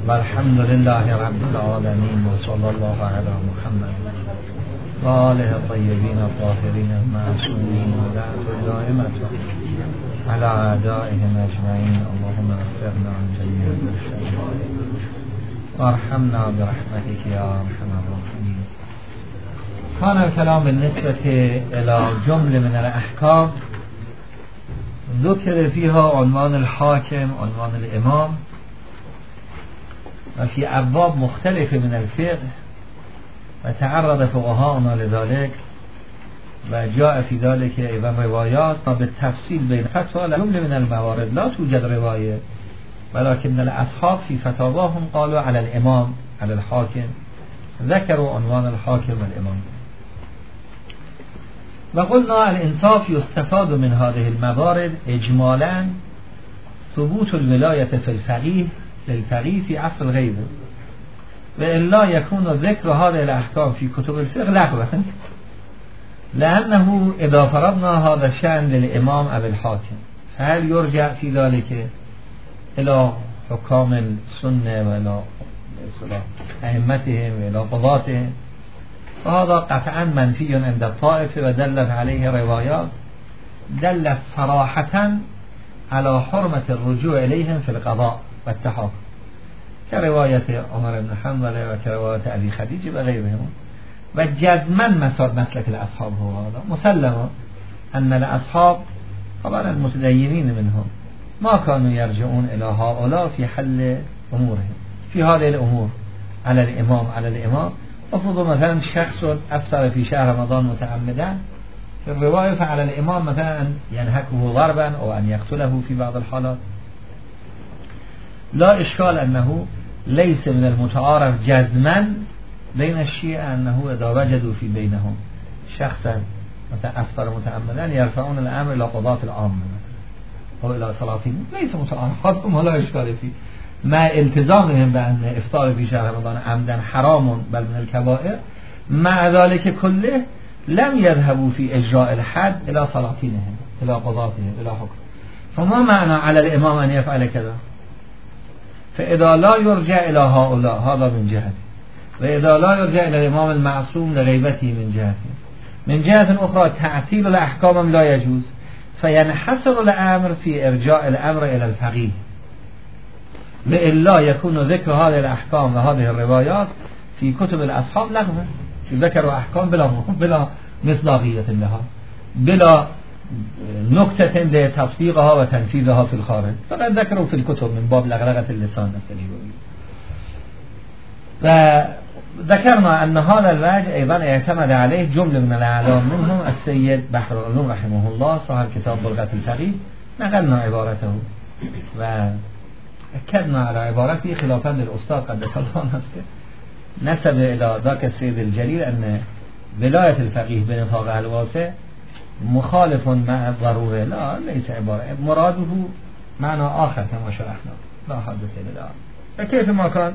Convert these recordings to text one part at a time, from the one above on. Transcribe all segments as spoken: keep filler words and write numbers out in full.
والحمد لله رب العالمين وصلى الله على محمد و آله الطیبین الطاهرین المعصومین و لعنة دائمة على اعدائهم اجمعین. اللهم اغفرنا عن جميع الشرور وارحمنا برحمتك يا ارحم الراحمين. كان الكلام بالنسبة الى جمله من الاحكام ذكر فيها عنوان الحاكم، عنوان الامام، وفي أبواب مختلفة من الفقه وتعرض فقهاؤنا لذلك وجاء في ذلك أيضا روايات بالتفصيل بين فتوى جملة من الموارد لا توجد رواية، ولكن الأصحاب في فتاواهم قالوا على الإمام على الحاكم، ذكروا عنوان الحاكم والإمام. وقلنا الإنصاف يستفاد من هذه الموارد إجمالا ثبوت الولاية في الفقيه للفقيه في عصر غيره، وإلا يكون ذكر هذه الأحكام في كتب الفقه لغوا، لأنه إذا فرضنا هذا الشأن للإمام أو الحاكم فهل يرجع في ذلك إلى حكام السنة وإلى أئمتهم وإلى قضاتهم؟ وهذا قطعا منفي عند الطائفة، ودلت عليه روايات دلت صراحة على حرمة الرجوع إليهم في القضاء والتحاكم، كرواية عمر بن حنبل وكرواية أبي خديجة وغيرهم. وجزما مسار مسلك الأصحاب هو هذا، مسلما أن الأصحاب طبعا المتدينين منهم ما كانوا يرجعون إلى هؤلاء في حل أمورهم في هذه الأمور على الإمام على الإمام. أفرض مثلا شخص أفطر في شهر رمضان متعمدا في الرواية، فعلى الإمام مثلا أن ينهكه ضربا أو أن يقتله في بعض الحالات. لا إشكال أنه ليس من المتعارف جزما بين الشيعة أنه إذا وجدوا في بينهم شخصا مثلا أفطر متعمدا يرفعون الأمر إلى قضاة العامة أو إلى سلاطين، ليس متعارف، لا إشكال فيه، مع التزامهم بأن إفطار في شهر رمضان عمدا حرام بل من الكبائر. مع ذلك كله لم يذهبوا في إجراء الحد إلى سلاطينهم إلى قضاتهم إلى حكم. فما معنى على الإمام أن يفعل كذا؟ فإذا لا يرجع إلى هؤلاء هذا من جهة، وإذا لا يرجع إلى الإمام المعصوم لغيبته من جهة. من جهة أخرى تعطيل الأحكام لا يجوز، فينحصر الأمر في إرجاع الأمر إلى الفقيه، وإلا يكون ذكر هذه الأحكام وهذه الروايات في كتب الأصحاب لغوا، ذكروا أحكام بلا بلا مصداقية لها، بلا نكتة لتصفيقها وتنفيذها في الخارج، فقد ذكروا في الكتب من باب لغلغة اللسان مثل. وذكرنا أن هذا الوجه أيضا اعتمد عليه جملة من الأعلام منهم السيد بحر العلوم رحمه الله صاحب كتاب بلغة الفقيه، نقلنا عبارته وأكدنا على عبارته خلافا للأستاذ قدس الله نفسه، نسب إلى ذاك السيد الجليل أن ولاية الفقيه بنطاق الواسع مخالف مع الضرورة. لا، ليس عبارة، مراده معنى آخر كما شرحنا، لا حدث لله. فكيف ما كان،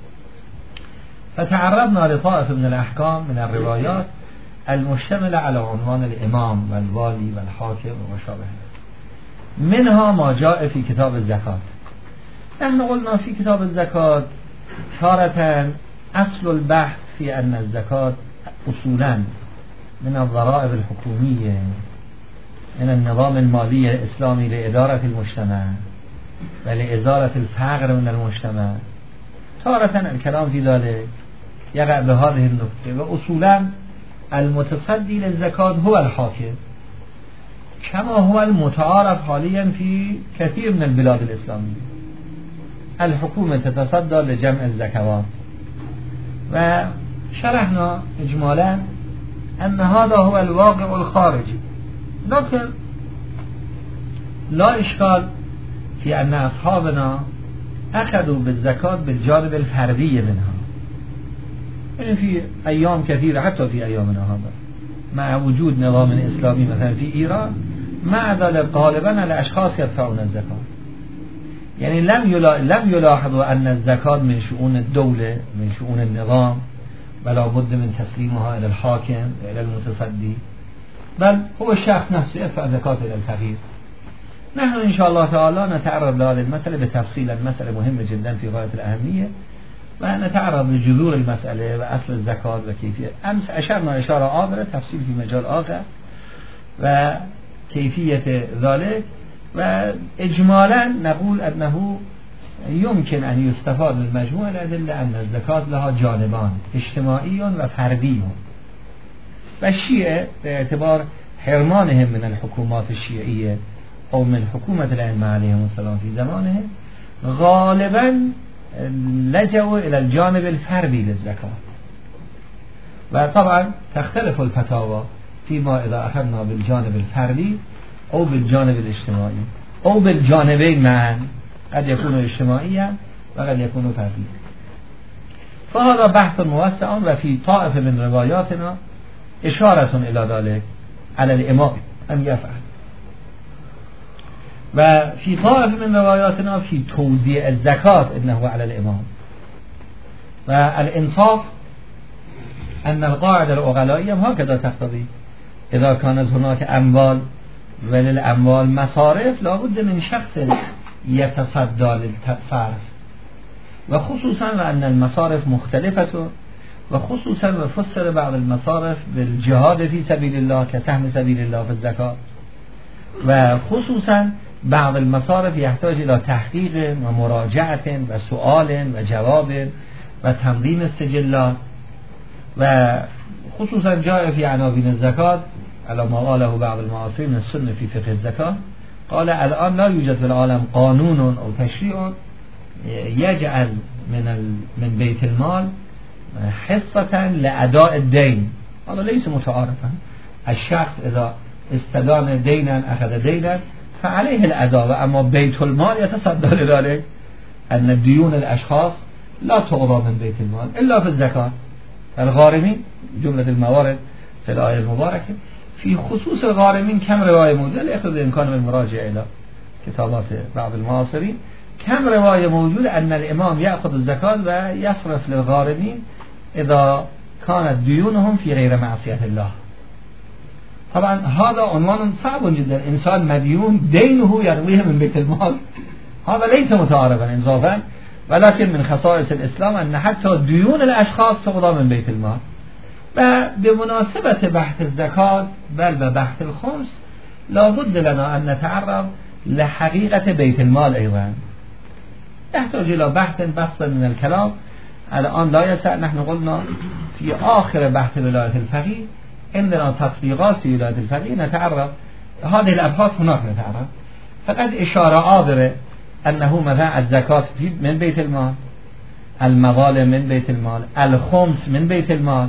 فتعرضنا لطائف من الأحكام من الروايات المشتملة على عنوان الإمام والوالي والحاكم ومشابه، منها ما جاء في كتاب الزكاة. نحن قلنا في كتاب الزكاة تارة أصل البحث في أن الزكاة أصولا من الضرائب الحكومية من النظام المالي الإسلامي لإدارة المجتمع ولإزالة الفقر من المجتمع. تارة الكلام في ذلك يقع بهذه النقطة، وأصولا المتصدي للزكاة هو الحاكم، كما هو المتعارف حاليا في كثير من البلاد الإسلامية. الحكومة تتصدى لجمع الزكوات، وشرحنا إجمالا أن هذا هو الواقع الخارجي، لكن لا إشكال في أن أصحابنا أخذوا بالزكاة بالجانب الفردي منها، يعني في أيام كثيرة حتى في أيامنا هذا مع وجود نظام إسلامي مثلا في إيران، مع ذلك غالبا الأشخاص يدفعون الزكاة، يعني لم لم يلاحظوا أن الزكاة من شؤون الدولة من شؤون النظام، بلا بد من تسليمها إلى الحاكم إلى المتصدي، بل هو الشخص نفسه يدفع زكاة إلى الفقير. نحن إن شاء الله تعالى نتعرض لهذه المسألة بتفصيل. المسألة مهمة جدا في غاية الأهمية، ونتعرض لجذور المسألة وأصل الزكاة وكيفية. أمس أشرنا إشارة عابرة، تفصيل في مجال آخر وكيفية ذلك. وإجمالا نقول أنه يمكن أن يستفاد من مجموع الأدلة أن الزكاة لها جانبان، اجتماعي وفردي. والشيعة باعتبار حرمانهم من الحكومات الشيعية أو من حكومة الأئمة عليهم السلام في زمانهم، غالبا لجوا إلى الجانب الفردي للزكاة. وطبعا تختلف الفتاوى فيما إذا أخذنا بالجانب الفردي أو بالجانب الاجتماعي أو بالجانبين معا، قد يكون اجتماعيا وقد يكون فرديا. فهذا بحث موسع، وفي طائفة من رواياتنا إشارة إلى ذلك على الإمام أن يفعل. وفي طائفة من رواياتنا في توزيع الزكاة إنه على الإمام. والإنصاف أن القاعدة العقلائية هكذا تقتضي، إذا كانت هناك أموال وللأموال مصارف لابد من شخص يتصدى للصرف، وخصوصا أن المصارف مختلفة، وخصوصا وفسر بعض المصارف بالجهاد في سبيل الله كسهم سبيل الله في الزكاة، وخصوصا بعض المصارف يحتاج إلى تحقيق ومراجعة وسؤال وجواب وتنظيم السجلات. وخصوصا جاء في عناوين الزكاة على ما قاله بعض المعاصرين من السنة في فقه الزكاة، قال الآن لا يوجد في العالم قانون أو تشريع يجعل من من بيت المال حصة لأداء الدين. هذا ليس متعارفا. الشخص إذا استدان دينا أخذ دينا فعليه الأداء، أما بيت المال يتصدى لذلك. أن ديون الأشخاص لا تقضى من بيت المال إلا في الزكاة. الغارمين جملة الموارد في الآية المباركة في خصوص الغارمين كم رواية موجودة، لأخذ الإمكان من المراجعة إلى كتابات بعض المعاصرين، كم رواية موجودة أن الإمام يأخذ الزكاة ويصرف للغارمين إذا كانت ديونهم في غير معصية الله. طبعا هذا عنوان صعب جدا، إنسان مديون دينه يرويه من بيت المال، هذا ليس متعارفا إنصافا. ولكن من خصائص الإسلام أن حتى ديون الأشخاص تقضى من بيت المال. وبمناسبة بحث الزكاة بل ببحث الخمس لابد لنا أن نتعرض لحقيقة بيت المال أيضا، يحتاج إلى بحث بسط من الكلام. الآن لا يسع، نحن قلنا في آخر بحث ولاية الفقيه عندنا تطبيقات في ولاية الفقيه نتعرض هذه الأبحاث هناك نتعرض. فقد إشارة عابرة أنه مثلا الزكاة من بيت المال، المظالم من بيت المال، الخمس من بيت المال،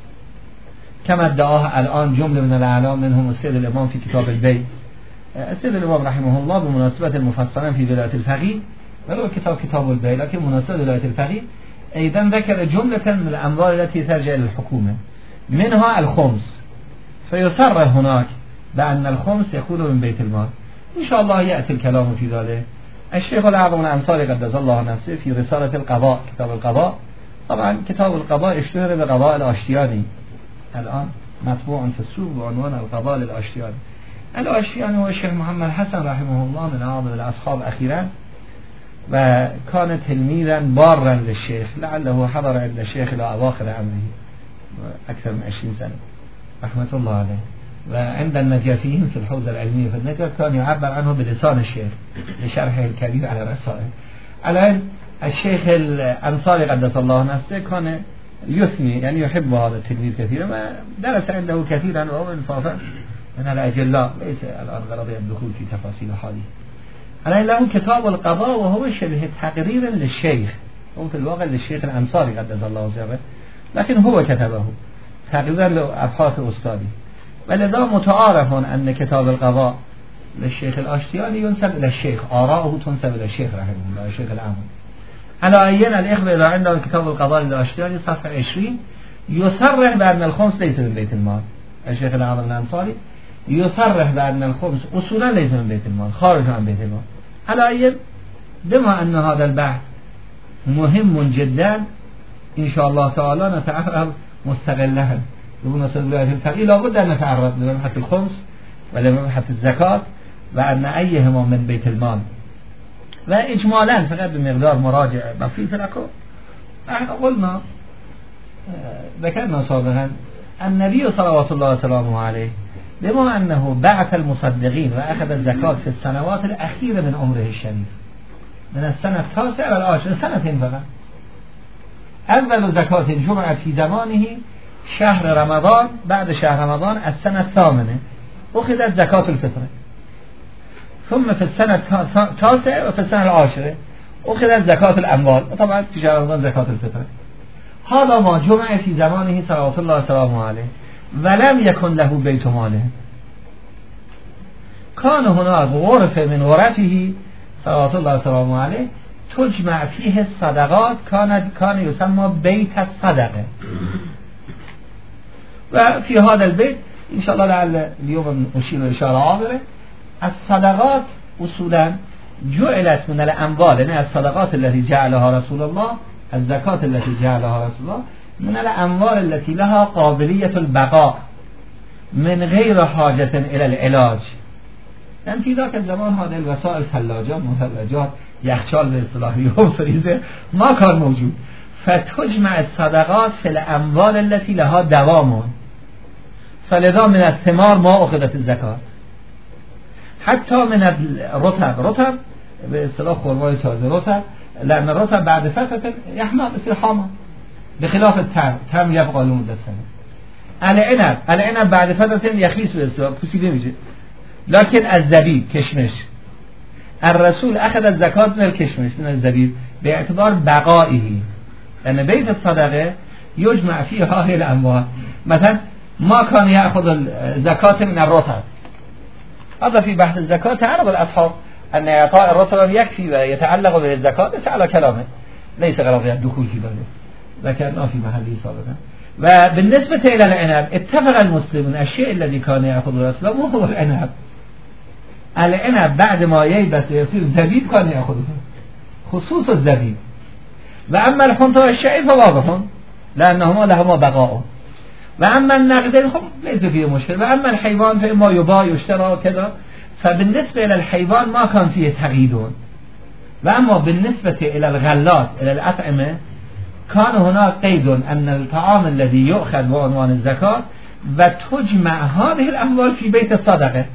كما ادعاه الآن جملة من الأعلام منهم السيد الإمام في كتاب البيت. السيد الإمام رحمه الله بمناسبة المفصلين في ولاية الفقيه، ولو كتاب كتاب البيت لكن مناسبة ولاية الفقيه أيضا ذكر جملة من الأموال التي ترجع للحكومة منها الخمس، فيصرح هناك بأن الخمس يكون من بيت المال. إن شاء الله يأتي الكلام في ذلك. الشيخ الأعظم الأنصاري قدس الله نفسه في رسالة القضاء، كتاب القضاء، طبعا كتاب القضاء اشتهر بقضاء الآشتياني، الآن مطبوع في السوق بعنوان القضاء للآشتياني. الآشتياني هو الشيخ محمد حسن رحمه الله من أعظم الأصحاب أخيرا، وكان تلميذا بارا للشيخ، لعله حضر عند الشيخ إلى أواخر عمره أكثر من عشرين سنة رحمة الله عليه. وعند النجافيين في الحوزة العلمية في النجف كان يعبر عنه بلسان الشيخ لشرحه الكبير على الرسائل. الآن الشيخ الأنصاري قدس الله نفسه كان يثني، يعني يحب هذا التلميذ كثيرا، ودرس عنده كثيرا وهو انصافا من الأجلاء، ليس الآن غرضي الدخول في تفاصيل هذه. الآن له كتاب القضاء وهو شبه تقرير للشيخ، هو في الواقع للشيخ الأنصاري قدس الله سره، لكن هو كتبه تقريبا لأبحاث أستاذي. ولذا متعارف أن كتاب القضاء للشيخ الآشتياني ينسب إلى الشيخ، آراؤه تنسب إلى الشيخ رحمه الله الشيخ الأعظم. على أينا الإخوة إذا عندنا كتاب القضاء للآشتياني صفحة عشرين يصرح بأن الخمس ليس من بيت المال. الشيخ الأعظم الأنصاري يصرح بأن الخمس أصولا ليس من بيت المال، خارج عن بيت المال. على أي بما أن هذا البحث مهم جدا إن شاء الله تعالى نتعرض مستقلها بمناسبة ولاية الفقيه، لابد أن نتعرض لمبحث الخمس ولمبحث الزكاة و ان ایهما من بیت المال. و اجمالا فقط به مقدار مراجعه بسيط لكم احنا قلنا ذكرنا سابقا النبي صلوات الله وسلامه عليه بما انه بعث المصدقين واخذ الزكاة في السنوات الاخيرة من عمره الشريف من السنة التاسعة الى العاشرة، سنتين فقط. اول زكاة جمعت في زمانه شهر رمضان، بعد شهر رمضان السنة الثامنة أخذت زكاة الفطر، ثم في السنة التاسعة وفي السنة العاشرة أخذت زكاة الأموال، طبعا في شهر رمضان زكاة الفطر. هذا ما جمع في زمانه صلوات الله وسلامه عليه ولم يكن له بيت ماله. كان هناك غرف من غرفه صلوات الله وسلامه عليه تجمع فيه الصدقات، كان كان يسمى بيت الصدقه. وفي هذا البيت إن شاء الله لعل اليوم نشير إشارة عابرة، الصدقات أصولا جعلت من الأموال، يعني الصدقات التي جعلها رسول الله، الزكاة التي جعلها رسول الله من الأموال التي لها قابلية البقاء من غير حاجة إلى العلاج. لأن في ذاك الزمان هذه الوسائل ثلاجات مثلجات يخشال به اصطلاح يوم فريزر ما كان موجود، فتجمع الصدقات في الأموال التي لها دوام، فلذا من الثمار ما أخذت الزكاة، حتى من الرطب، رطب به اصطلاح خرمای تازه رطب، لأن الرطب بعد فترة يحمل يصير حامض بخلاف التمر، تمر يبقى لمدة سنة. العنب، العنب بعد فترة يخیس به اصطلاح پوسیده میشه، لكن الزبیب کشمش الرسول أخذ الزكاة من الكشمش من الزبيب باعتبار بقائه، لأن بيت الصدقة يجمع فيه هذه الأموال. مثلا ما كان يأخذ الزكاة من الرطب، هذا في بحث الزكاة تعرض الأصحاب أن إعطاء الرطب يكفي ويتعلق به الزكاة، ليس على كلامه، ليس غرض الدخول في ذلك، ذكرنا في محله سابقا. وبالنسبة إلى العنب اتفق المسلمون الشيء الذي كان يأخذ الإسلام وهو العنب. العنب بعد ما ييبس يصير زبيب كان يأخذه، خصوص الزبيب. وأما الحنطة والشعير فواضح لأنهما لهما بقاء، وأما النقدين خب ليس فيه مشكلة. وأما الحيوان فإما يباع يشترى كذا، فبالنسبة إلى الحيوان ما كان فيه تقييد. وأما بالنسبة إلى الغلات إلى الأطعمة كان هناك قيد أن الطعام الذي يؤخذ بعنوان الزكاة وتجمع هذه الأموال في بيت الصدقة.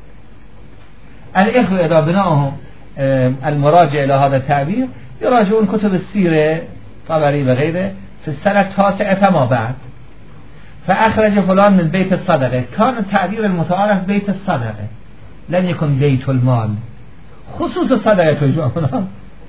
الإخوة إذا بناهم المراجع إلى هذا التعبير يراجعون كتب السيرة طبري وغيره في السنة التاسعة فما بعد، فأخرج فلان من بيت الصدقة، كان التعبير المتعارف بيت الصدقة، لن يكن بيت المال، خصوص الصدقة تجمع هنا.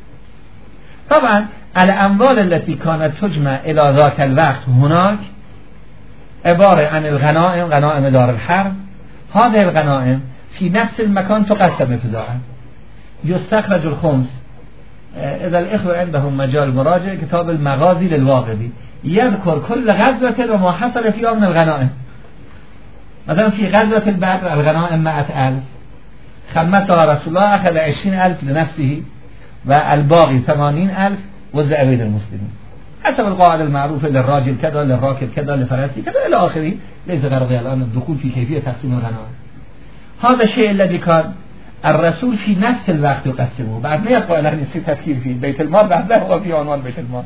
طبعا الأموال التي كانت تجمع إلى ذاك الوقت هناك عبارة عن الغنائم، غنائم دار الحرب. هذه الغنائم في نفس المكان تقسم ابتداء، يستخرج الخمس. إذا الإخوة عندهم مجال مراجع كتاب المغازي للواقدي يذكر كل غزوة وما حصل فيها من الغنائم. مثلا في غزوة البدر الغنائم مئة ألف، خمسها رسول الله أخذ عشرين ألف لنفسه والباقي ثمانين ألف وزع بين المسلمين حسب القاعدة المعروفة، للراجل كذا، للراكب كذا، لفرسي كذا إلى آخره. ليس غرضي الآن الدخول في كيفية تقسيم الغنائم. هذا الشيء الذي كان الرسول في نفس الوقت يقسمه، بعد ما يبقى له نسي تفكير في بيت المال، بعد لا هو في عنوان بيت المال.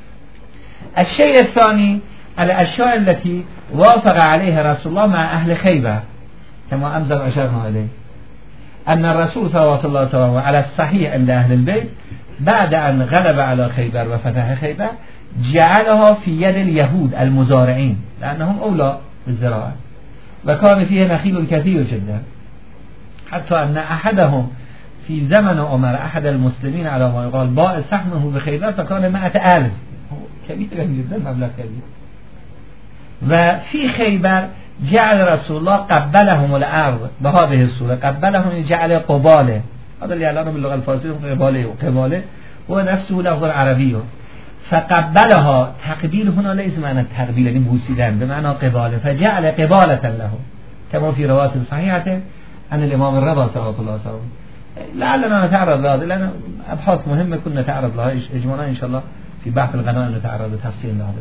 الشيء الثاني الأشياء التي وافق عليها رسول الله مع أهل خيبر كما أنزل أشرنا إليه، أن الرسول صلى الله عليه وسلم على الصحيح عند أهل البيت بعد أن غلب على خيبر وفتح خيبر جعلها في يد اليهود المزارعين لأنهم أولى بالزراعة، وكان فيه نخيل كثير جدا، حتى أن أحدهم في زمن عمر أحد المسلمين على ما يقال باع سهمه بخيبر فكان مئة ألف، كبير جدا، مبلغ كبير. وفي خيبر جعل رسول الله قبلهم الأرض بهذه الصورة، قبلهم جعل قباله، هذا اللي يعلنه باللغة الفارسية قباله، وقباله هو نفسه لفظ عربي، فقبلها. تقبيل هنا ليس معنى التقبيل يعني بوسیدن، بمعنى قباله، فجعل قبالة له كما في رواية صحيحة عن الإمام الرضا صلى الله عليه وسلم. لعلنا نتعرض لها لأن أبحاث مهمة كنا نتعرض لها إجمالا إن شاء الله في بحث الغنائم نتعرض لتفصيل لها.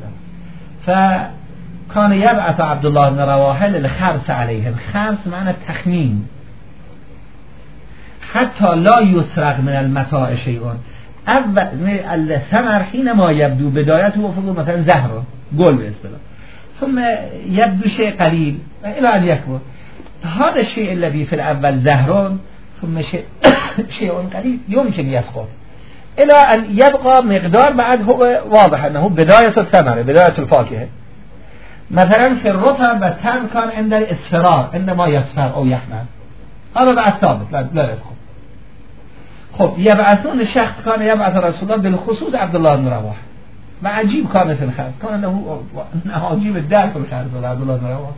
فكان يبعث عبد الله بن رواحه للخرس عليهم. خرس معنى تخمين، حتی لا یسرق من المتاع شیء اول الثمر حينما يبدو بدايته وفق مثلا زهر گل به اصطلاح ثم يبدو شيء قليل الى ان يكبر هذا الشيء الذي في الاول زهر ثم شيء شيء قليل يمكن يسقط الى ان يبقى مقدار بعد هو واضح انه بداية الثمر بداية الفاكهة مثلا في الرطب والتمر كان عند الاصفرار عندما يصفر او يحمر هذا بعد ثابت لا, لا يسقط. خب يبعثون الشخص كان يبعث رسول الله بالخصوص عبد الله بن رواحه و عجيب كان في الخرز كان له عجيب الدار في الخرز عبد الله بن رواحه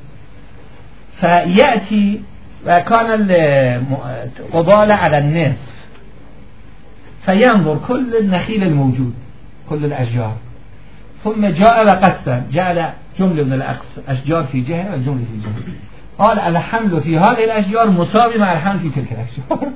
فيأتي وكان القبال على النصف فينظر كل النخيل الموجود كل الأشجار ثم جاء وقسم جعل جملة من الأشجار في جهة والجملة في جهة قال الحمل في هذه الأشجار مساوي مع الحمل في تلك الأشجار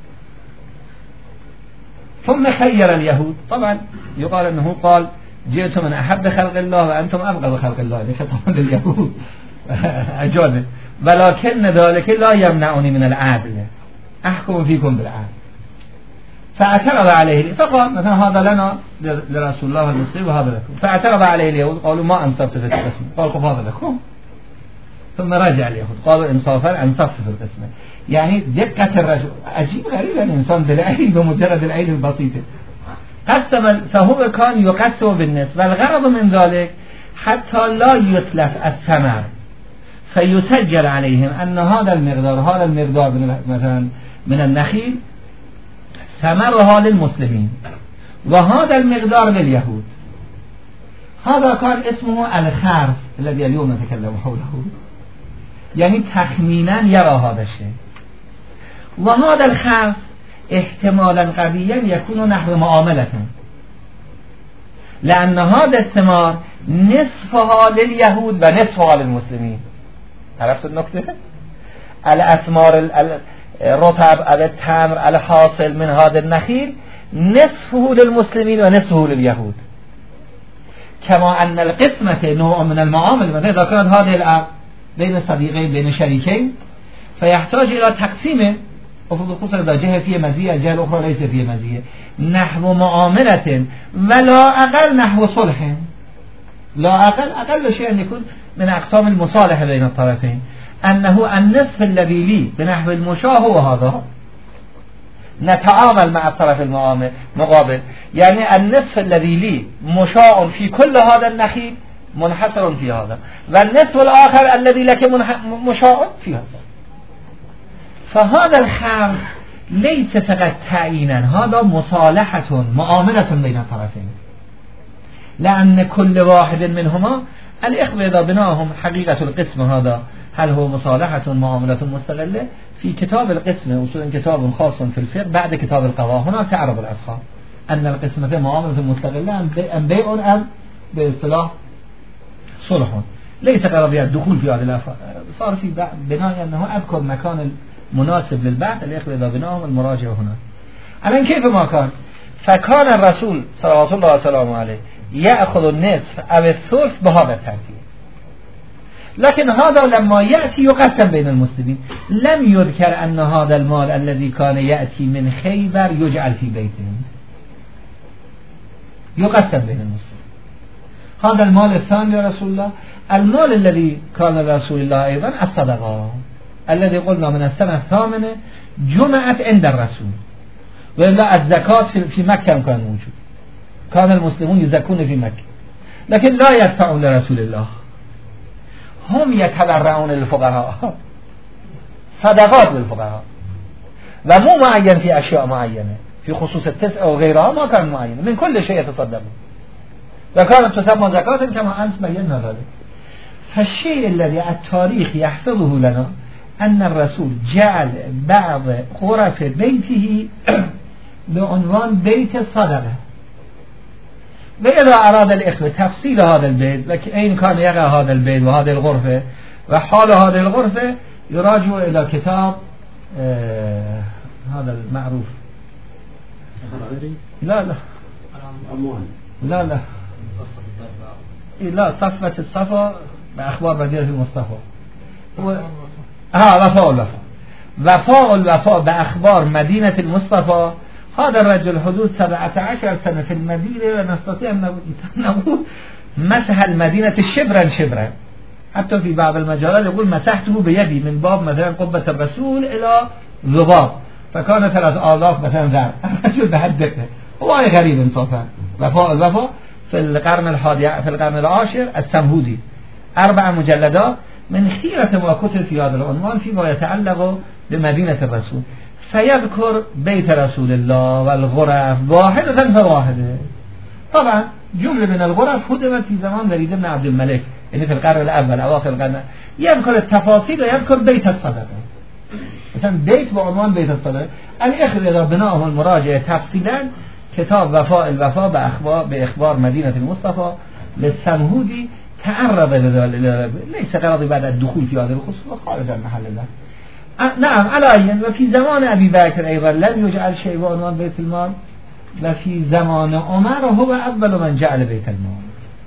ثم خير اليهود طبعا يقال أنه قال جئت من أحب خلق الله وأنتم أبغض خلق الله هذا خطاب لليهود أجابه ولكن ذلك لا يمنعني من العدل أحكم فيكم بالعدل فاعترض عليه فقال مثلا هذا لنا لرسول الله المسلم وهذا لكم فاعترض عليه اليهود قالوا ما أنصفت في القسم قال هذا لكم ثم رجع اليهود قالوا انصافا أنصفت في القسم يعني دقة الرجل عجيب غريب الإنسان بالعين بمجرد العين البسيطة قسم فهو كان يقسم بالنسبة والغرض من ذلك حتى لا يتلف الثمر فيسجل عليهم أن هذا المقدار هذا المقدار مثلا من النخيل ثمرها للمسلمين وهذا المقدار لليهود. هذا كان اسمه الخرس الذي اليوم نتكلم حوله يعني تخمينا يرى هذا الشيء وهذا الخرس احتمالا قويا يكون نحو معاملة لأن هذا الثمار نصفها لليهود ونصفها للمسلمين. عرفت النكتة؟ الأثمار الرطب التمر الحاصل من هذا النخيل نصفه للمسلمين ونصفه لليهود كما أن القسمة نوع من المعامل مثلا إذا كانت هذه الأرض بين صديقين بين شريكين فيحتاج إلى تقسيمه وخصوصا إذا جهة فيه مزية الجهة الأخرى ليس فيه مزية نحو معاملة ولا أقل نحو صلح لا أقل أقل شيء أن يكون من أقسام المصالحة بين الطرفين أنه النصف الذي لي بنحو المشاة هو هذا نتعامل مع الطرف المقابل يعني النصف الذي لي مشاء في كل هذا النخيل منحصر في هذا والنصف الآخر الذي لك مشاء في هذا. فهذا الخمس ليس فقط تعيينا هذا مصالحة معاملة بين الطرفين لأن كل واحد منهما الإخوة إذا بناهم حقيقة القسم هذا هل هو مصالحة معاملة مستقلة في كتاب القسم وصول كتاب خاص في الفقه بعد كتاب القضاء هنا تعرض الأصحاب أن القسمة معاملة مستقلة أم بيع أم باصطلاح صلح ليس قرابية الدخول في هذه الأفعال صار في بناء أنه أذكر مكان مناسب للبعث الإخوة إذا بناهم المراجع هنا. الآن كيف ما كان فكان الرسول صلى الله عليه وسلم عليه يأخذ النصف أو الثلث بهذا الترتيب لكن هذا لما يأتي يقسم بين المسلمين لم يذكر أن هذا المال الذي كان يأتي من خيبر يجعل في بيتهم يقسم بين المسلمين. هذا المال الثاني لرسول الله المال الذي كان لرسول الله أيضا الصدقة الذي قلنا من السنة الثامنة جمعت عند الرسول وإلا الزكاة في مكة كان موجود كان المسلمون يزكون في مكة لكن لا يدفعون لرسول الله هم يتبرعون للفقراء صدقات للفقراء ومو معين في أشياء معينة في خصوص التسع وغيرها ما كان معين من كل شيء يتصدقون وكانت تسمى زكاة كما أنس بينا ذلك. فالشيء الذي التاريخ يحفظه لنا أن الرسول جعل بعض غرف بيته بعنوان بيت الصدقة وإذا أراد الإخوة تفصيل هذا البيت أين كان يقع هذا البيت وهذه الغرفة وحال هذه الغرفة يراجع إلى كتاب آه هذا المعروف لا لا لا لا لا صفة الصفا بأخبار مدينة المصطفى هو ها وفاء الوفاء وفاء الوفاء به اخبار مدینه المصطفى. هذا الرجل حدود سبعة عشر سنه في المدینه و نستطيع ان نقول مسح المدینه شبرا شبرا، حتی في بعض المجالات يقول مسحته بيدي من باب مثلا قبة الرسول الى ذباب فكان ثلاث آلاف مثلا ذر. شو به حد دقه هو غريب انصافا. وفاء الوفاء في القرن الحادي في القرن العاشر السمهودي، اربع مجلدات من خيرة ما كتب في هذا العنوان فيما يتعلق بمدينة الرسول. سيذكر بيت رسول الله والغرف واحدة فواحدة. طبعا جملة من الغرف هدمت في زمان وليد بن عبد الملك، يعني في القرن الأول أواخر القرن. يذكر التفاصيل ويذكر بيت الصدقة، مثلا بيت بعنوان بيت الصدقة. الإخوة إذا بناهم المراجع تفصيلا كتاب وفاء الوفاء بأخبار بإخبار مدينة المصطفى للسمهودي تعرض لذلك، ليس غرضي بعد الدخول في هذا الخصوص خارج عن محل الله. نعم على أين. وفي زمان أبي بكر أيضا لم يجعل شيء بعنوان بيت المال، وفي زمان عمر هو أول من جعل بيت المال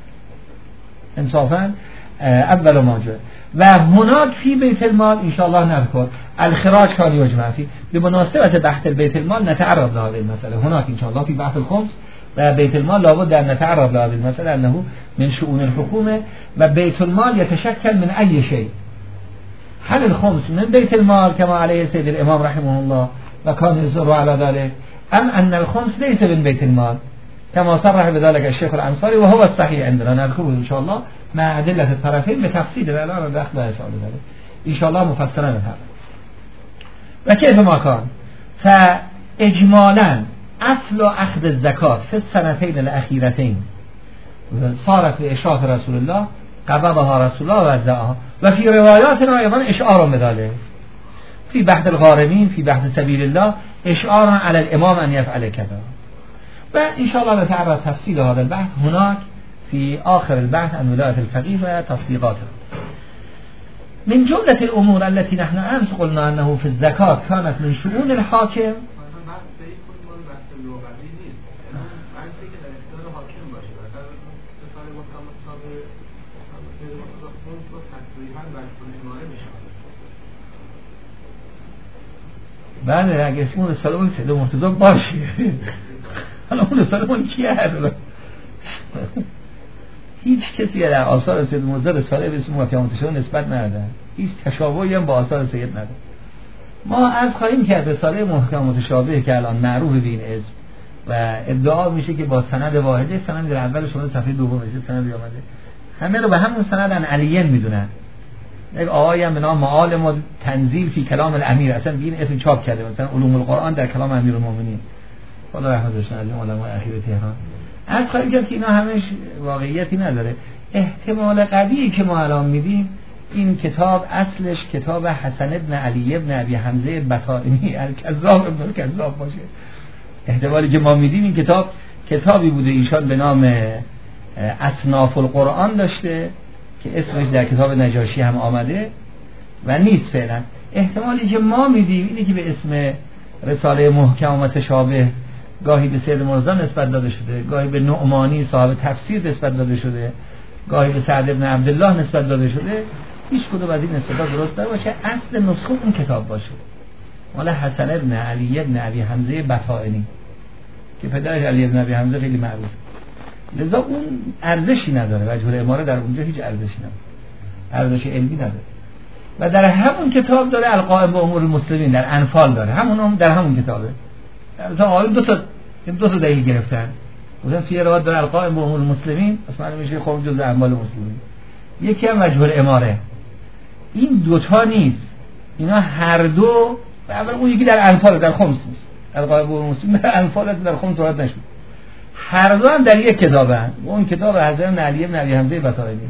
انصافا، أول ما جاء. وهناك في بيت المال إن شاء الله نذكر الخراج كان يجمع فيه بمناسبة بحث البيت المال، نتعرض لهذه المسألة هناك إن شاء الله في بحث الخمس. و بيت المال لابد أن نتعرض لهذه المسألة أنه من شؤون الحكومة، و بيت المال يتشكل من أي شيء. هل الخمس من بيت المال كما عليه سيد الإمام رحمه الله وكان يصر على ذلك، أم أن الخمس ليس من بيت المال كما صرح بذلك الشيخ الأنصاري وهو الصحيح عندنا، نذكره إن شاء الله مع أدلة الطرفين بتفصيل الآن بأخذ يسأل ذلك إن شاء الله مفصلا هذا. وكيف ما كان فإجمالا أصل أخذ الزكاة في السنتين الأخيرتين صارت لإشراف رسول الله، قبضها رسول الله وزعها. وفي رواياتنا أيضا إشعار بذلك في بحث الغارمين في بحث سبيل الله إشعار على الإمام أن يفعل كذا. وإن شاء الله نتعرض تفصيل هذا البحث هناك في آخر البحث عن ولاية الفقيه وتطبيقاتها. من جملة الأمور التي نحن أمس قلنا أنه في الزكاة كانت من شؤون الحاكم. بله اگه اسمون رسالمون سیده مرتضی باشه حالا اون رسالمون کیه هست؟ هیچ کسی در آثار سید مرتضی رساله به اسم محکم متشابه نسبت نداره، هیچ تشابهی هم با آثار سید نداره. ما از خواهیم کرد رساله محکم متشابه که الان معروف به این اسم و ادعا میشه که با سند واحده، سند در اول شما صفحه دوم میشه سند آمده، همه رو به همون سند ان علیین میدونن. یک آقایی هم به نام معالم و تنزیل فی کلام الامیر، اصلا به این اسم چاپ کرده، مثلا علوم القرآن در کلام امیرالمومنین خدا رحمتش کنه از علمای اخیر تهران. از خواهیم کرد که اینا همش واقعیتی نداره. احتمال قوی که ما الان میدیم این کتاب اصلش کتاب حسن ابن علی ابن ابی حمزه بطائنی الکذاب ابن کذاب باشه. احتمالی که ما میدیم این کتاب کتابی بوده ایشان به نام اصناف القرآن داشته که اسمش در کتاب نجاشی هم آمده و نیست فعلا. احتمالی که ما میدیم اینه که به اسم رساله محکم و متشابه گاهی به سید مرزا نسبت داده شده، گاهی به نعمانی صاحب تفسیر نسبت داده شده، گاهی به سعد ابن عبدالله نسبت داده شده. هیچ کدوم از این نسبت درست نباشه، اصل نسخه اون کتاب باشه مال حسن ابن علی ابن ابی حمزه بطائنی که پدرش علی ابن ابی حمزه خیلی معروف، لذا اون ارزشی نداره، وجه اماره در اونجا هیچ ارزشی نداره، ارزش علمی نداره. و در همون کتاب داره القائم به امور المسلمین در انفال داره، همون هم در همون کتابه. مثلا آقایون دو تا دو تا دلیل گرفتن، مثلا فی روایت داره القائم به امور المسلمین اصلا میشه خب جزء اعمال مسلمین. یکی هم وجه الاماره، این دوتا نیست، اینا هر دو اول اون یکی در انفال در خمس نیست، القائم به امور المسلمین در انفال در خمس وارد نشد، هر دو هم در یک کتابه هست. اون کتاب حضرت علی بن ابی حمزه بطائنی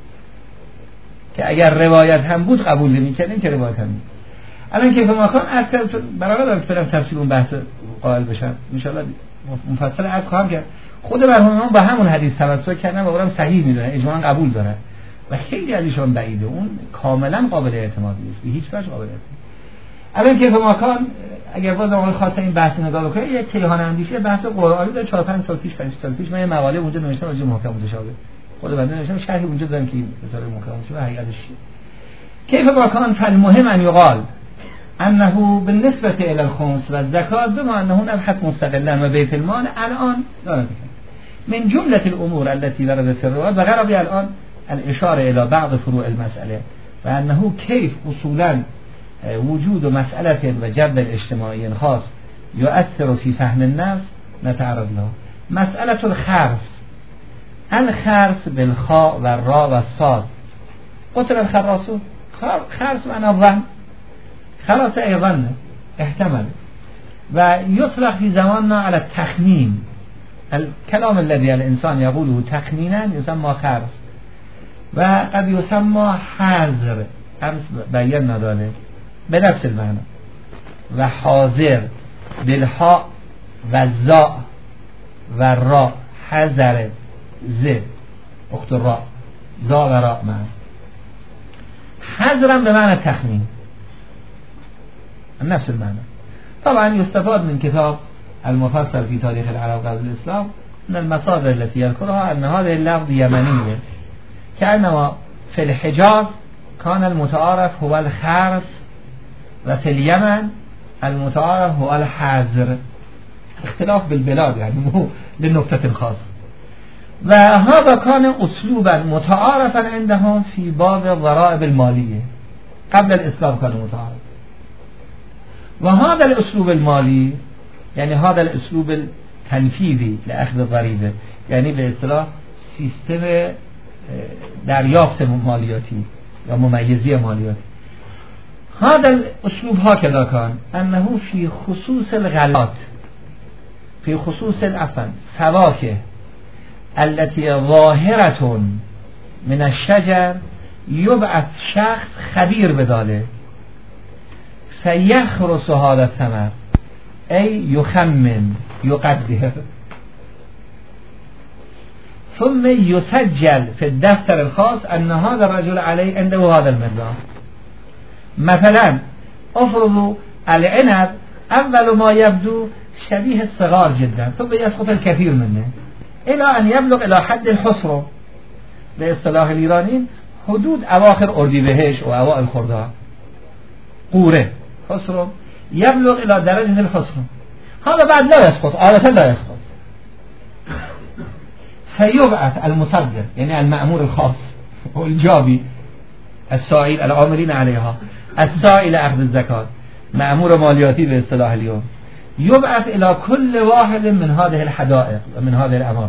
که اگر روایت هم بود قبول نمی‌کردیم که روایت هم نیست. الان که فهماکان از برای دارم برم تفسیر اون بحث قائل بشم ان شاء الله مفصل از خواهم کرد. خود مرحوم با همون حدیث توسل کردن و اونم صحیح میدونن، اجماعاً قبول دارن و خیلی از ایشون بعیده، اون کاملا قابل اعتماد نیست، به هیچ وجه قابل اعتماد. الان که فهماکان اگر باز اون خاطر این بحث نگاه بکنید، یک کیهان اندیشه بحث قرآنی در چهار پنج سال پیش پنج سال پیش من مقاله اونجا نوشتم راجع به محکم متشابه، خود بنده نوشتم شرح اونجا دادم که رساله محکم متشابه حقیقتش چیه. کیف واکان فالمهم ان یقال انه بالنسبه الى الخمس و الزکات بما انه نبحث مستقلا و بیت المال الان دارد من جمله الامور التي وردت في الروايات و غرض الان الاشاره الى بعض فروع المساله و انه كيف اصولا وجود مساله و جو اجتماعي خاص يؤثر في فهم الناس نتعرض له. مساله الخرص، الخرص بالخاء و الراء و الصاد. قتل الخراصون، خرص معنى الظن، خلاص ای ظن احتمل، و يطلق في زماننا على التخمين. الكلام الذي الانسان يقوله تخمينا يسمى خرص و قد يسمى حذر، امس بیان نداره به نفس المعنى، و حاضر بالحاء و زاء و را، حذر ز اخت را، زا و را معنی. حذرا به معنى تخمين نفس المعنى. طبعا يستفاد من كتاب المفصل في تاريخ العرب قبل الإسلام من المصادر التي يذكرها أن هذا اللفظ يمني، كأنما في الحجاز كان المتعارف هو الخرص وفي اليمن المتعارف هو الحذر، اختلاف بالبلاد يعني مو لنقطة خاصة. وهذا كان أسلوبا متعارفا عندهم في باب الضرائب المالية، قبل الإسلام كان متعارف. وهذا الأسلوب المالي يعني هذا الأسلوب التنفيذي لأخذ الضريبة، يعني باصطلاح سیستم دریافت مالیاتی یا ممیزی مالیاتی. هذا الأسلوب هكذا كان أنه في خصوص الغلات، في خصوص العفن فواكه التي ظاهرة من الشجر يبعث شخص خبير بذلك فيخرس هذا الثمر أي يخمن يقدر، ثم يسجل في الدفتر الخاص أن هذا الرجل عليه عنده هذا المقدار. مثلا افرضوا العنب أول ما يبدو شبيه الصغار جدا ثم يسقط الكثير منه إلى أن يبلغ إلى حد الحصر، باصطلاح الإيرانيين حدود أواخر أردیبهشت و أوائل خرداد قوره حصر، يبلغ إلى درجة الحصر. هذا بعد لا يسقط، عادة لا يسقط. فيبعث المصدر يعني المأمور الخاص والجابي السائل العاملين عليها السائل أخذ الزكاة، مأمور مالياتي باصطلاح اليوم، يبعث إلى كل واحد من هذه الحدائق ومن هذه الأماكن.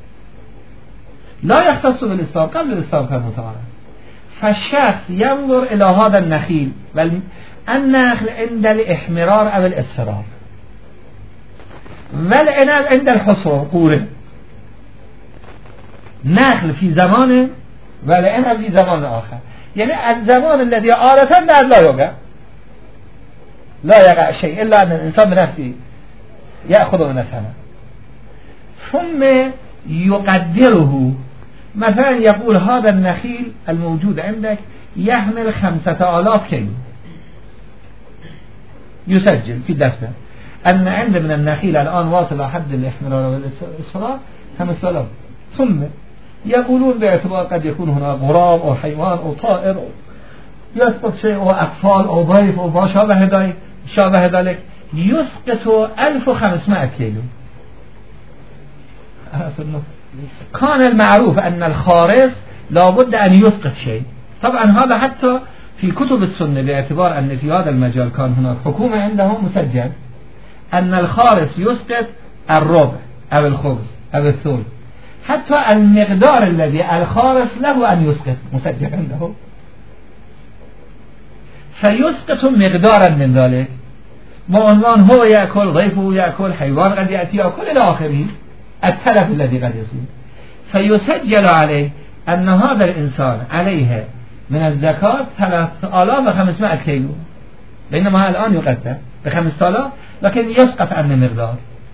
لا يختص بالإسلام، قبل الإسلام كان متعارف. فالشخص ينظر إلى هذا النخيل، والنخل عند الإحمرار أو الإصفرار، والعنب عند الحصر قوره، نخل في زمان والعنب في زمان آخر، يعني الزمان الذي عادة لا يقع لا يقع شيء إلا أن الإنسان بنفسه يأخذ من الثمر. ثم يقدره، مثلا يقول هذا النخيل الموجود عندك يحمل خمسة آلاف كيلو، يسجل في الدفتر أن عند من النخيل الآن واصل حد الإحمرار والإصفرار خمسة آلاف. ثم يقولون باعتبار قد يكون هنا غراب أو حيوان أو طائر أو يسقط شيء أو أطفال أو ضيف أو ما شابه ذلك شابه ذلك يسقط ألف وخمسمائة كيلو. كان المعروف أن الخارص لابد أن يسقط شيء. طبعا هذا حتى في كتب السنة، باعتبار أن في هذا المجال كان هناك حكومة عندهم مسجل أن الخارص يسقط الربع أو الخبز أو الثلث، حتى المقدار الذي الخارص له أن يسقط مسجل عنده، فيسقط مقدارا من ذلك بعنوان هو يأكل، ضيفه يأكل، حيوان قد يأتي يأكل إلى آخره، التلف الذي قد يصير. فيسجل عليه أن هذا الإنسان عليه من الزكاة ثلاثة آلاف وخمسمائة كيلو، بينما الآن يقدر بخمسة آلاف لكن يسقط عنه مقدار.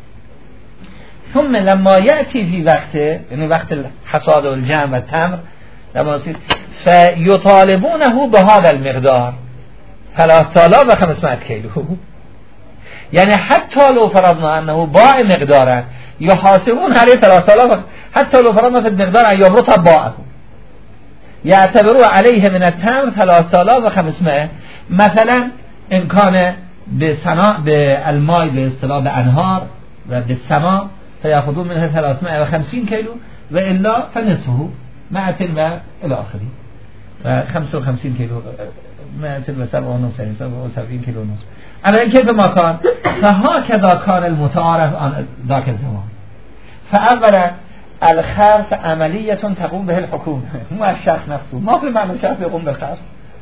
ثم لما يأتي في وقته، يعني وقت الحصاد والجمع والتمر، لما يصير فيطالبونه بهذا المقدار ثلاثة آلاف وخمسمائة كيلو، يعني حتى لو فرضنا أنه باع مقدارا يحاسبون عليه ثلاثة آلاف، حتى لو فرضنا في المقدار أن يمرط باعه يعتبروا عليه من التمر ثلاثة آلاف وخمسمائة. مثلا امکان به سنا به المای به اصطلاح به انهار و به سما فیاخذون منه ثلاثمائة و خمسین کیلو و الا فنصفه مئة و الی آخره و خمسة و خمسين کیلو مئة و سبعة و سبعين کیلو نصف. الان کیف ما کان فهكذا كان المتعارف عن ذاك الزمان. فاولا الخرص عملية تقوم به الحكومة مو الشخص نفسه، ما في معنى الشخص يقوم بالخرص.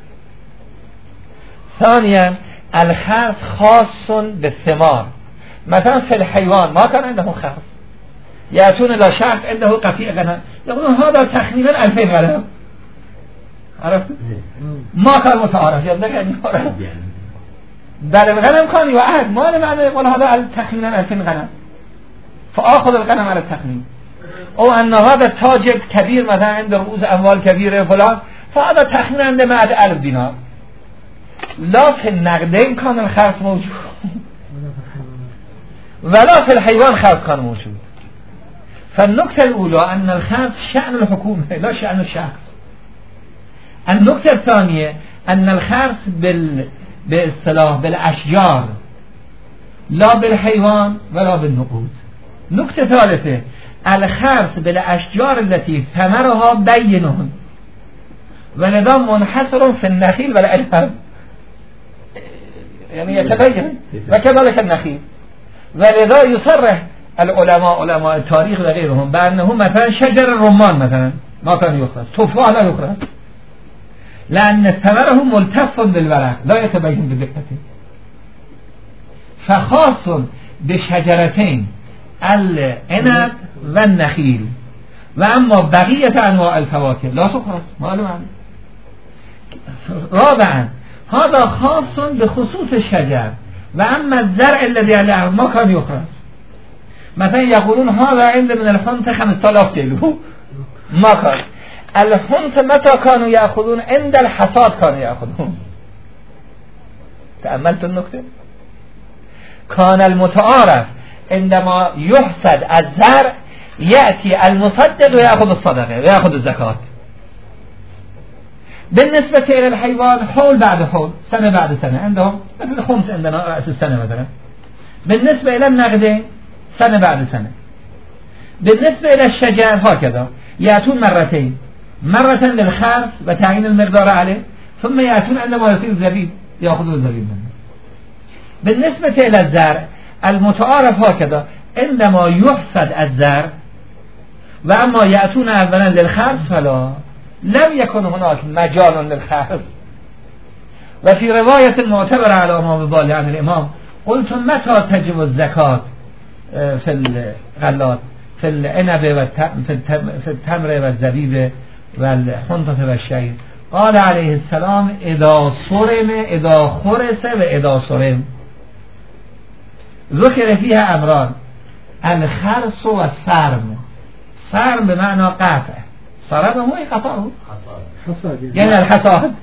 ثانيا الخرص خاص بالثمار، مثلا في الحيوان ما كان عنده خرص، يأتون إلى شخص عنده قطيع غنم يقولون هذا تخمينا ألفين غنم، عرفت؟ ما كان متعارف يبدأ يعني در الغنم كان يوعد ما لمعنى يقول هذا تخمينا ألفين غنم فآخذ الغنم على التخمين، او ان هذا تاجر كبير مثلا عنده رؤوس اموال كبيره فلان فهذا تخمينا عنده مئة ألف دينار. لا في النقدين كان الخرص موجود ولا في الحيوان خرص كان موجود. فالنكتة الأولى أن الخرص شأن الحكومة لا شأن الشخص. النكتة الثانية أن الخرص بال باصطلاح بالأشجار لا بالحيوان ولا بالنقود. نكتة ثالثة الخرص بالأشجار التي ثمرها بين ولذا منحصر في النخيل والعنب، يعني يتبين وكذلك النخيل. ولذا يصرح العلماء علماء التاريخ وغيرهم بأنه مثلا شجر الرمان مثلا ما كان يخرج، تفاح لا يخرج لأن ثمره ملتف بالورق لا يتبين بدقته. فخاص بشجرتين العنب والنخيل وأما بقية أنواع الفواكه لا تخرج معلومة. رابعا هذا خاص بخصوص الشجر وأما الزرع الذي عليه ما كان يخرج. مثلا يقولون هذا عند من الحنط خمسة آلاف كيلو ما كان. الحنط متى كانوا يأخذون؟ عند الحصاد كانوا يأخذون. تأملت النكتة؟ كان المتعارف عندما يحصد الزرع يأتي المصدق ويأخذ الصدقة ويأخذ الزكاة. بالنسبة إلى الحيوان حول بعد حول سنة بعد سنة عندهم مثل خمس عندنا رأس السنة مثلا. بالنسبة إلى النقدين سنة بعد سنة. بالنسبة إلى الشجر هكذا يأتون مرتين، مرة للخرص وتعيين المقدار عليه ثم يأتون عندما يصير زبيب يأخذون الزبيب منه. بالنسبة إلى الزرع المتعارف هكذا عندما يحصد الزرع وأما يأتون أولا للخرص فلا لم يكن هناك مجال للخرص. وفي رواية معتبرة على امام بالي عن الإمام قلت متى تجب الزكاة في الغلات في العنب في التمر والزبيب والحنطة والشعير؟ قال عليه السلام إذا صرم إذا خرس وإذا صرم. ذكر فيها أمران الخرص والصرم. صرم بمعنى قاطع، صرم هو قطعه يعني الحصاد.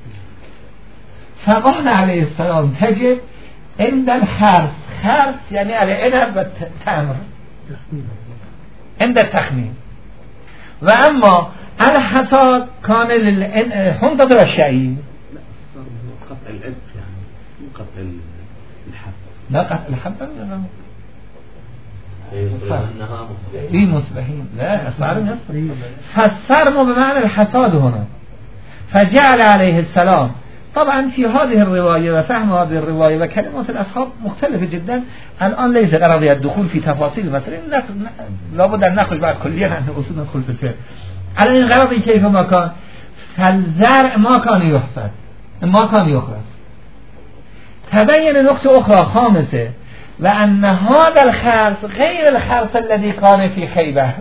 فقال عليه السلام تجب عند الخرص، خرص يعني العنب والتمر عند التخمين، وأما الحصاد كان للحنطة والشعير. قطع الأب يعني مو قطع الحب. لا قطع الحب ايه مصبحين لا الصارم يصبح. فالصرم بمعنى الحصاد هنا. فجعل عليه السلام طبعا في هذه الرواية وفهم هذه الرواية وكلمات الأصحاب مختلفة جدا. الآن ليس غرضي الدخول في تفاصيل مثلا لابد أن نخرج بعد كليا عن أصول ندخل في الفقه. على این غرضی کیف ما کان فالزرع ما كان يحصد ما كان يخرج. تبين نقطة أخرى خامسة وأن هذا الخرص غير الخرص الذي كان في خيبر.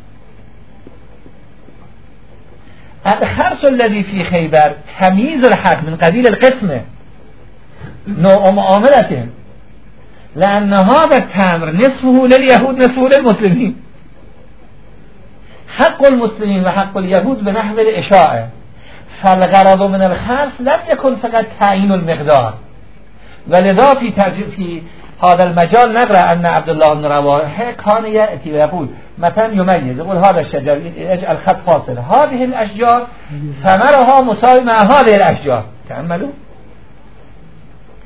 الخرص الذي في خيبر تمييز الحق من قبيل القسمة نوع معاملته، لأن هذا التمر نصفه لليهود نصفه للمسلمين. حق المسلمين وحق اليهود بنحو الإشاعة. فالغرض من الخرص لم يكن فقط تعيين المقدار. ولذا في في هذا المجال نقرأ أن عبد الله بن رواحه كان يأتي ويقول مثلا يميز يقول هذا الشجر يجعل خط فاصل هذه الأشجار ثمرها مساوي مع هذه الأشجار. تأملوا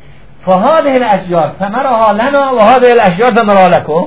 فهذه الاشجار ثمرها لنا و هذه الاشجار ثمرها لكم.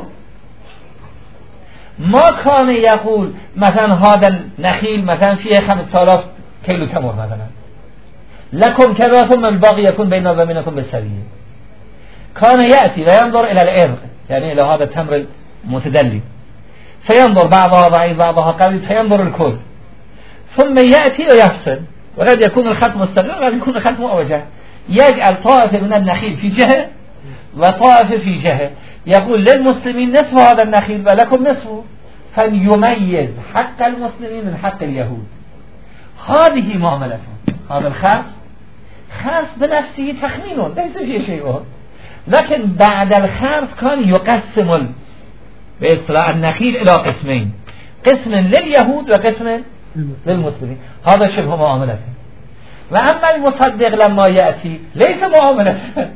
ما كان يقول مثلا هذا النخيل مثلا فيه خمسة آلاف كيلو تمر مثلا لكم كذا ثم الباقي يكون بيننا وبينكم بالسوية. كان يأتي وينظر إلى العرق يعني إلى هذا التمر المتدلي فينظر بعضها ضعيف بعضها قوي فينظر الكل ثم يأتي ويفصل، وقد يكون الخط مستقيم وقد يكون الخط معوجة، يجعل طائفة من النخيل في جهة وطائفة في جهة، يقول للمسلمين نصف هذا النخيل ولكم نصفه، فليميز حق المسلمين من حق اليهود. هذه معاملته. هذا الخاص خاص بنفسه تخمين ليس فيه شيء، لكن بعد الخرص كان يقسم بإصطلاح النخيل إلى قسمين، قسم لليهود وقسم للمسلمين. هذا شبه معاملته. وأما المصدق لما يأتي ليس معاملته.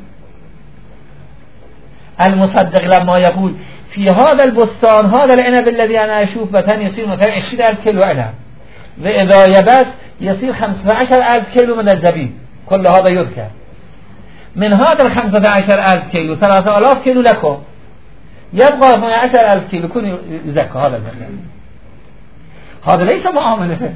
المصدق لما يقول في هذا البستان هذا العنب الذي أنا أشوف مثلا يصير مثلا عشرين ألف كيلو عنب، وإذا يبس يصير خمسة عشر ألف كيلو من الزبيب، كل هذا يذكر. من هذا الخمسة عشر ألف كيلو ثلاثة آلاف كيلو لكم، يبقى اثني عشر ألف كيلو كن يزكى هذا المكان. هذا ليس معاملة،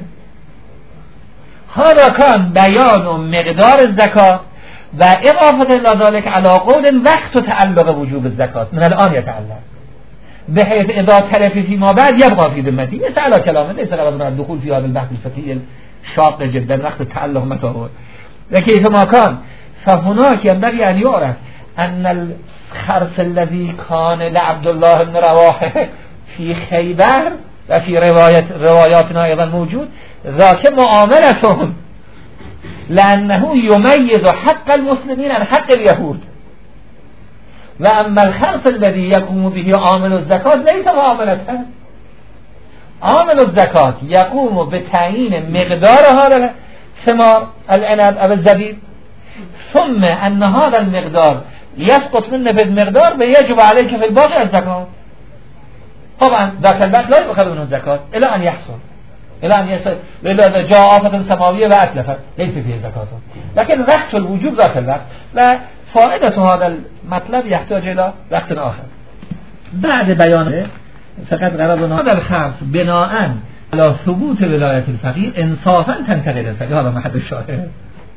هذا كان بيان مقدار الزكاة وإضافة إلى ذلك على قول وقت تعلق وجوب الزكاة من الآن يتعلق، بحيث إذا تلف فيما بعد يبقى في ذمتي. ليس على كلامه، ليس غرضنا الدخول في هذا البحث الفقهي الشاق جدا وقت التعلق متى هو، لكيفما كان فهناك ينبغي أن يعرف أن الخرص الذي كان لعبد الله بن رواحه في خيبر وفي رواية رواياتنا أيضا موجود، ذاك معاملتهم، لأنه يميز حق المسلمين عن حق اليهود. وأما الخرص الذي يقوم به عامل الزكاة ليس معاملته. عامل الزكاة يقوم بتعيين مقدار هذا الثمار العنب أو الزبيب، ثم أن هذا المقدار يسقط منه بالمقدار ويجب عليك في الباقي الزكاة. طبعا ذاك الوقت لا يؤخذ منه الزكاة إلى أن يحصل، إلى أن يصل إلى جاء آفة سماوية وأتلفت ليس فيه زكاة، لكن وقت الوجوب ذاك الوقت. وفائدة هذا المطلب يحتاج إلى وقت آخر. بعد بيانه فقط غرضنا هذا الخرص بناء على ثبوت ولاية الفقيه انصافا تنتقل الفقيه، هذا محل الشاهد.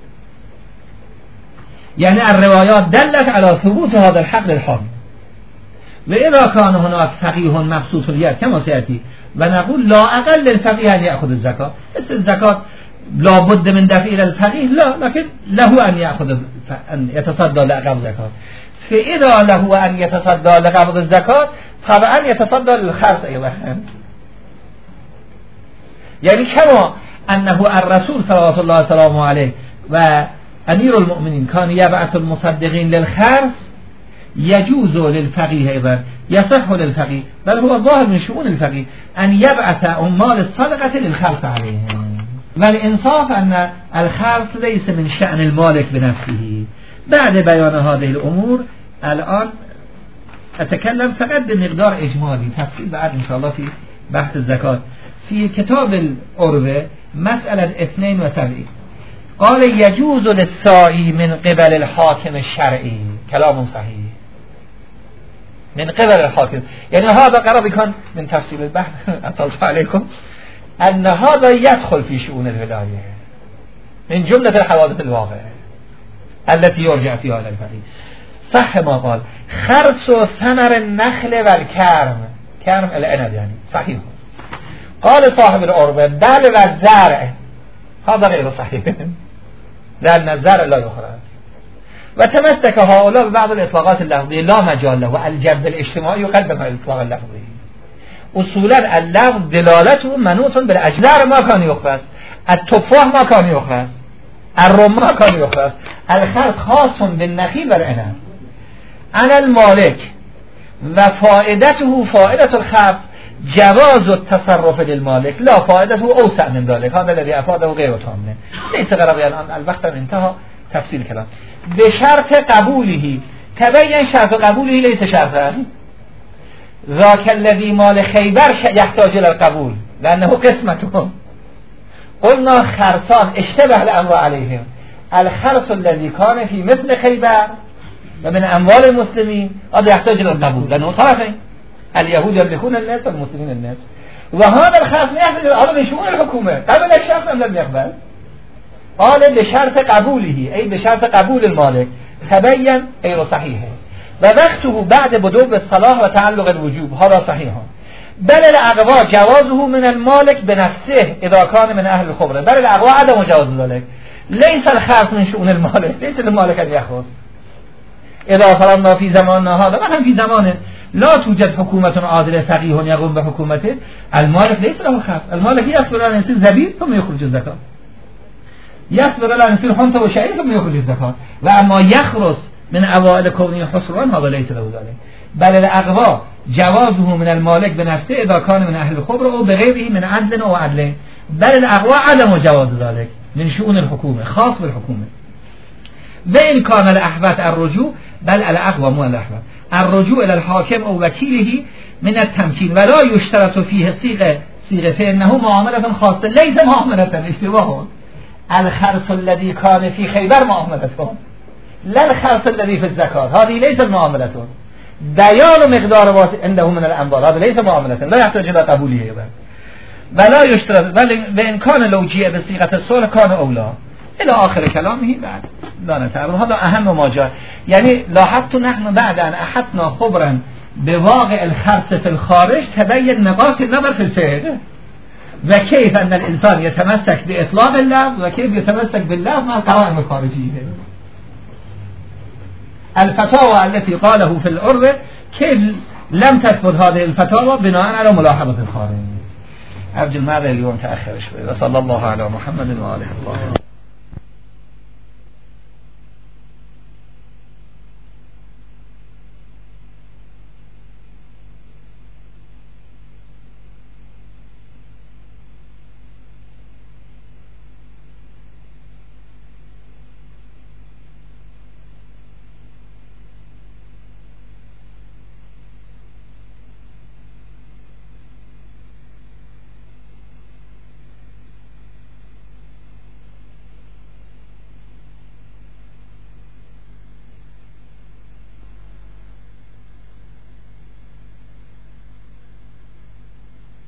يعني الروايات دلت على ثبوت هذا الحق للحاكم، وإذا كان هناك فقيه مبسوط اليد كما سيأتي ونقول لا أقل للفقيه أن يأخذ الزكاة، الزكاة لا بد من دفع إلى الفقيه، لا، لكن له أن يأخذ أن يتصدى لقبض الزكاة. فإذا له أن يتصدى لقبض الزكاة طبعا يتصدى للخرص أيضا. يعني كما أنه الرسول صلى الله عليه وسلم عليه وأمير المؤمنين كان يبعث المصدقين للخرص، يجوز للفقيه أيضا، يصح للفقيه، بل هو ظاهر من شؤون الفقيه أن يبعث عمال الصدقة للخرص عليهم. والإنصاف أن الخرص ليس من شأن المالك بنفسه. بعد بيان هذه الأمور الآن أتكلم فقط بمقدار إجمالي، تفصيل بعد إن شاء الله في بحث الزكاة. في كتاب العروة مسألة اثنين وسبعين قال يجوز للسائي من قبل الحاكم الشرعي، كلام صحيح، من قبل الحاكم. يعني هذا قرب كان من تفصيل البحث أطلت عليكم أن هذا يدخل في شؤون الولاية من جملة الحوادث الواقعة التي يرجع فيها إلى الفقيه. صح ما قال خرص ثمر النخل والكرم، كرم العنب يعني صحيح. قال صاحب العروة بل والزرع، هذا غير صحيح لأن الزرع لا يخرج. وتمسك هؤلاء ببعض الإطلاقات اللفظية لا مجال له، الجذب الاجتماعي يقدم على الإطلاق اللفظي. أصولا اللفظ دلالته منوط بالأجنار ما كان يخرج، التفاح ما كان يخرج، الرمان ما كان يخرج. الخرص خاص بالنخيل والعنب. أنا المالك وفائدته فائدة الخرص جواز التصرف للمالك، لا فائدته أوسع من ذلك، هذا الذي أفاده غير تامه. ليس غرضي الآن الوقت انتهى تفصيل كلام. بشرط قبوله، تبين شرط قبوله ليس شرطا. ذاك الذي مال خيبر يحتاج إلى القبول لأنه قسمته. قلنا خرصان اشتبه الأمر عليهم. الخرص الذي كان في مثل خيبر و من اموال المسلمین هذا يحتاج الى القبول لانه طرفين اليهود يملكون الناس والمسلمين الناس وهذا الخصم يحتاج الى شؤون الحكومه قبل الشخص ام لم يقبل قال بشرط قبوله أي بشرط قبول المالك تبين غير صحيح ووقته بعد بدو الصلاح وتعلق الوجوب هذا صحيح بل الأقوى جوازه من المالك بنفسه إذا كان من أهل الخبرة بل الأقوى عدم جواز ذلك ليس الخاص من شؤون المالك ليس المالك أن يخص إذا فرضنا في زماننا هذا مثلا في زمان لا توجد حكومة عادلة فقيه يقوم بحكومته المالك ليس له خاص المالك يصبر أن يصير زبيب ثم يخرج الزكاة يصبر أن يصير حنطة وشعير ثم يخرج الزكاة وأما يخرص من أوائل كونه حصران هذا ليس له ذلك بل الأقوى جوازه من المالك بنفسه إذا كان من أهل الخبرة أو بغيره من عدل أو عدل بل الأقوى عدم جواز ذلك من شؤون الحكومة خاص بالحكومة وإن كان الأحوات الرجوع بل الأقوى مو الأحوات الرجوع إلى الحاكم أو وكيله من التمكين ولا يشترط فيه صيغة صيغة فإنه معاملة خاصة ليس معاملة اشتباه الخرص الذي كان في خيبر معاملة لا الخرص الذي في الزكاة هذه ليست معاملة ديان مقدار عنده من الأنبار هذا ليس معاملة لا يحتاج إلى قبوله ولا يشترط بل وإن كان لو جاء بصيغة الصلح كان أولى إلى آخر كلامه بعد لا نتعرض هذا أهم ما جاء يعني لاحظت نحن بعد أن أحطنا خبرا بواقع الخرص في الخارج تبين نقاط النظر في الفقه وكيف أن الإنسان يتمسك بإطلاق اللفظ وكيف يتمسك باللفظ مع القوائم الخارجية الفتاوى التي قاله في الأروة كيف لم تثبت هذه الفتاوى بناء على ملاحظة الخارج أرجو الماذا اليوم تأخر شوي وصلى الله على محمد وآله الله